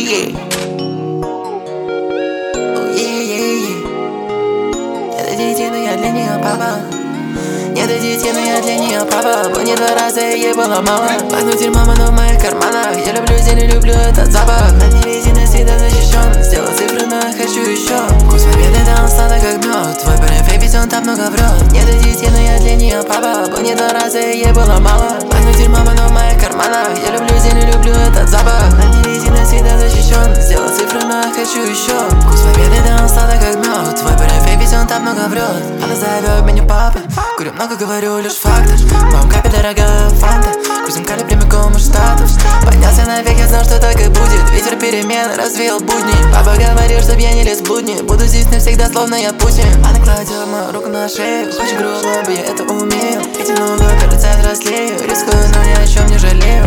Нет детей, но я для нее папа. Нет детей, но я для нее папа. Помню 2 раза, ей было мало. Пахнут дерьмом, оно в моих карманах. Я люблю день и люблю этот запах. На дне резины всегда защищен. Сделал цифры, но я хочу еще. Вкус победы, да он сладок как мед. Твой парень фейк, ведь он так много врет. Нет детей, но я для нее папа. Помню 2 раза, ей было мало. Пахнут дерьмом, оно в моих карманах. Я люблю день и люблю этот запах. На дне резины всегда защищен. Сделал цифры, но я хочу еще. Вкус победы, да он сладок как мед. Твой парень фейк, ведь он так много врет. Она зовет меня папа. Курю много, говорю лишь факты. В моем капе дорогая фанта. Грузим кали прямиком из Штатов. Поднялся наверх, я знал, что так и будет. Ветер перемен развеял будни. Папа говорил, чтоб я не лез в блудни. Буду здесь навсегда, словно я Путин. Она кладет мою руку на шею. Хочет грубо, бы я это умею. Эти много, кажется, я взрослею. Рискую, но ни о чем не жалею.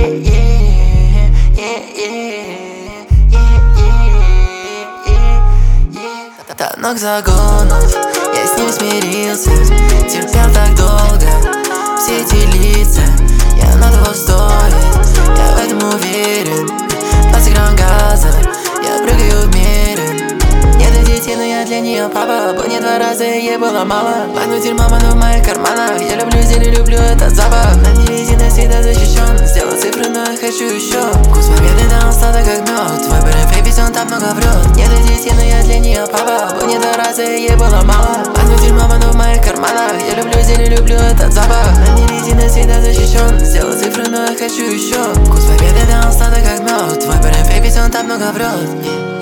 Танок загонов, я с ним смирился. Терпел так долго все эти лица. Я на того стоит, я в этом уверен. 20 грамм газа, я прыгаю в мире. Нет детей, но я для нее папа. Помню 2 раза, ей было мало. Пахнут дерьмом, оно в моих карманах. Я люблю день и люблю этот запах. На дне резины всегда защищен. Сделал цифры, но я хочу еще. Вкус победы, да он сладок как мед. Твой парень фейк, ведь он так много врет. Нет детей, но я для нее папа. Помню 2 раза, ей было мало. Пахнут дерьмом, оно в моих карманах. Я люблю день и люблю этот запах. На дне резины всегда защищен. Сделал цифры, но я хочу еще. Вкус победы, да он сладок как мед. Твой парень фейк, ведь он так много врет.